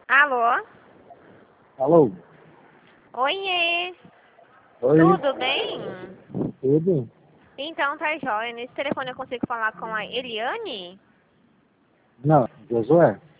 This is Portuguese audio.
Alô? Alô? Oiê! Oi? Tudo bem? Tudo? Então tá jóia. Nesse telefone eu consigo falar com a Eliane? Não, Josué.